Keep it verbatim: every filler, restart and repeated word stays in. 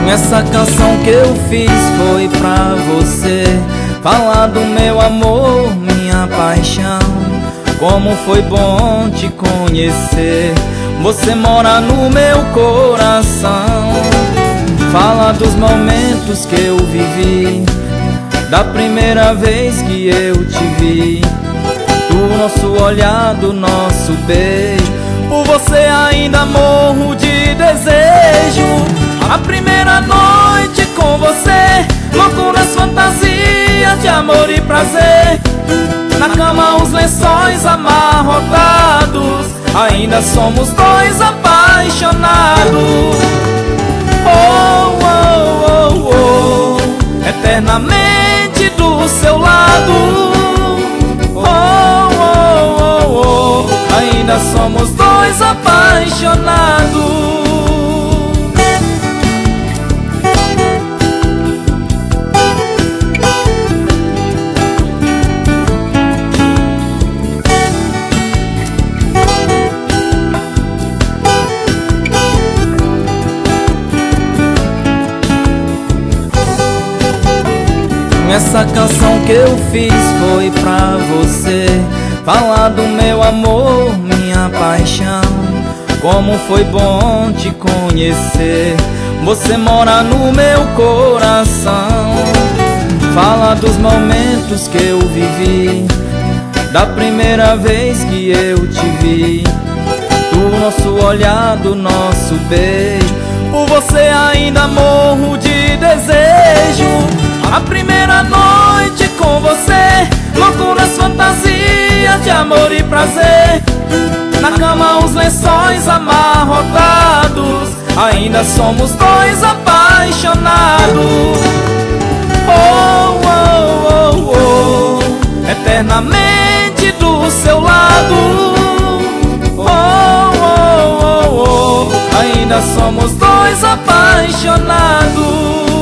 Essa canção que eu fiz foi pra você, falar do meu amor, minha paixão. Como foi bom te conhecer, você mora no meu coração. Fala dos momentos que eu vivi, da primeira vez que eu te vi, do nosso olhar, do nosso beijo. Por você ainda morro de desejo. A primeira noite com você, loucuras, fantasias de amor e prazer. Na cama os lençóis amarrotados, ainda somos dois apaixonados. Oh, oh, oh, oh, eternamente do seu lado. Oh, oh, oh, oh, ainda somos dois apaixonados. Essa canção que eu fiz foi pra você, falar do meu amor, minha paixão. Como foi bom te conhecer, você mora no meu coração. Fala dos momentos que eu vivi, da primeira vez que eu te vi, do nosso olhar, do nosso beijo. Por você ainda morro de desejo. A primeira noite com você, loucuras, fantasias de amor e prazer. Na cama os lençóis amarrotados, ainda somos dois apaixonados. Oh, oh, oh, oh, eternamente do seu lado. Oh, oh, oh, oh, ainda somos dois apaixonados.